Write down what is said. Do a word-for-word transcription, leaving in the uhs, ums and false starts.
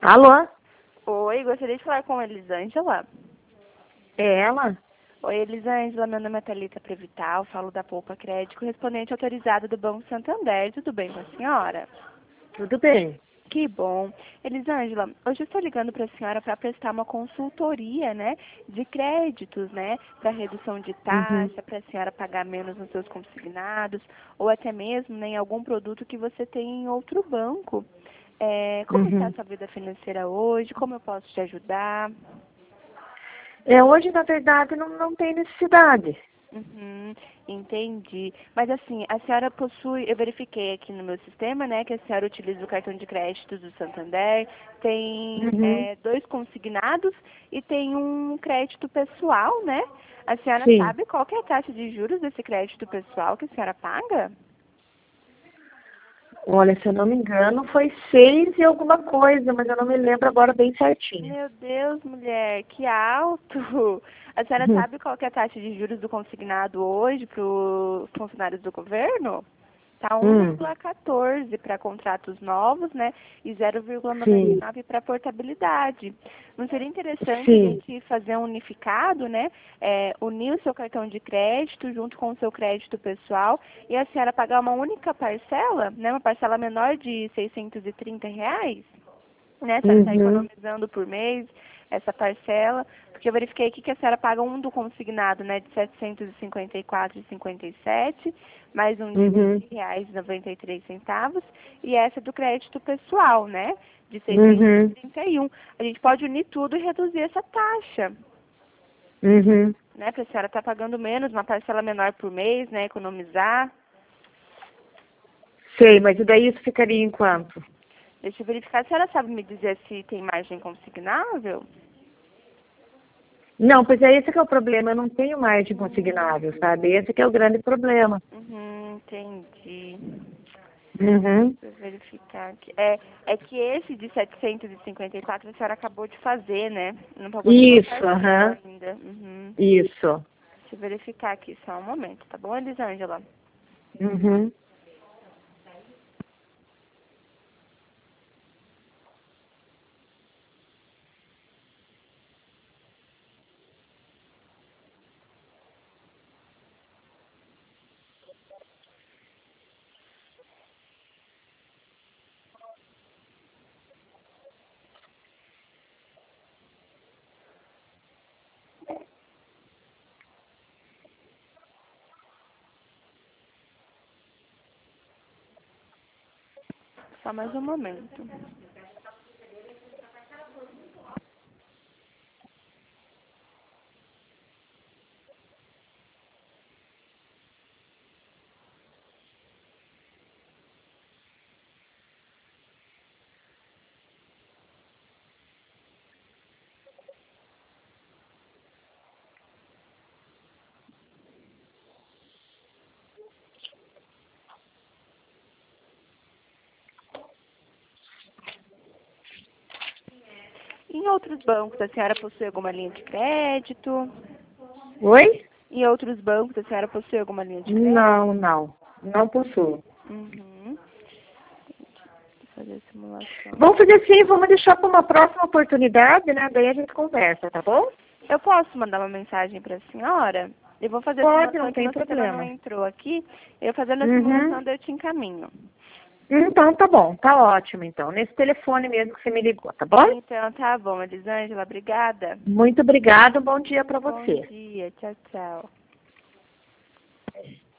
Alô? Oi, gostaria de falar com a Elisângela. É ela? Oi, Elisângela, meu nome é Thalita Prevital, falo da Poupa Crédito, correspondente autorizado do Banco Santander. Tudo bem com a senhora? Tudo bem. Que bom. Elisângela, hoje eu estou ligando para a senhora para prestar uma consultoria, né, de créditos, né, para redução de Uhum. taxa, para a senhora pagar menos nos seus consignados, ou até mesmo, né, em algum produto que você tem em outro banco. É, como está a Uhum. sua vida financeira hoje? Como eu posso te ajudar? É, hoje, na verdade, não, não tem necessidade. Uhum, entendi. Mas assim, a senhora possui, eu verifiquei aqui no meu sistema, né, que a senhora utiliza o cartão de crédito do Santander, tem Uhum. é, dois consignados e tem um crédito pessoal, né? A senhora Sim. sabe qual que é a taxa de juros desse crédito pessoal que a senhora paga? Olha, se eu não me engano, foi seis e alguma coisa, mas eu não me lembro agora bem certinho. Meu Deus, mulher, que alto! A senhora Uhum. sabe qual que é a taxa de juros do consignado hoje para os funcionários do governo? Tá Hum. um vírgula quatorze para contratos novos, né? E zero vírgula noventa e Sim. nove para portabilidade. Não seria interessante a Sim. gente fazer um unificado, né? É, unir o seu cartão de crédito junto com o seu crédito pessoal e a senhora pagar uma única parcela, né? Uma parcela menor de seiscentos e trinta reais, né? A senhora está Uhum. economizando por mês essa parcela, porque eu verifiquei aqui que a senhora paga um do consignado, né, de setecentos e cinquenta e quatro reais e cinquenta e sete centavos, mais um de Uhum. vinte reais e noventa e três centavos, e essa do crédito pessoal, né, de seiscentos e Uhum. trinta e um. A gente pode unir tudo e reduzir essa taxa, Uhum. né, para a senhora estar pagando menos, uma parcela menor por mês, né, economizar. Sei, mas e daí isso ficaria em quanto? Deixa eu verificar, a senhora sabe me dizer se tem margem consignável? Não, pois é esse que é o problema. Eu não tenho margem consignável, sabe? Esse que é o grande problema. Uhum, entendi. Uhum. Deixa eu verificar aqui. É, é que esse de setecentos e cinquenta e quatro a senhora acabou de fazer, né? Não pagou nenhuma Isso, parcela aham. ainda. Uhum. Isso. Deixa eu verificar aqui só um momento, tá bom, Elisângela? Uhum. Só mais um momento. Em outros bancos, a senhora possui alguma linha de crédito? Oi? Em outros bancos, a senhora possui alguma linha de crédito? Não, não. Não possuo. Uhum. Deixa eu fazer a simulação. Vamos fazer assim, vamos deixar para uma próxima oportunidade, né? Daí a gente conversa, tá bom? Eu posso mandar uma mensagem para a senhora? Eu vou fazer a Pode, simulação não aqui, tem no sistema não problema. entrou aqui. Eu fazendo a Uhum. simulação, daí eu te encaminho. Então tá bom, tá ótimo então. Nesse telefone mesmo que você me ligou, tá bom? Então, tá bom, Elisângela, obrigada. Muito obrigada, um bom dia para Bom você. dia, tchau, tchau.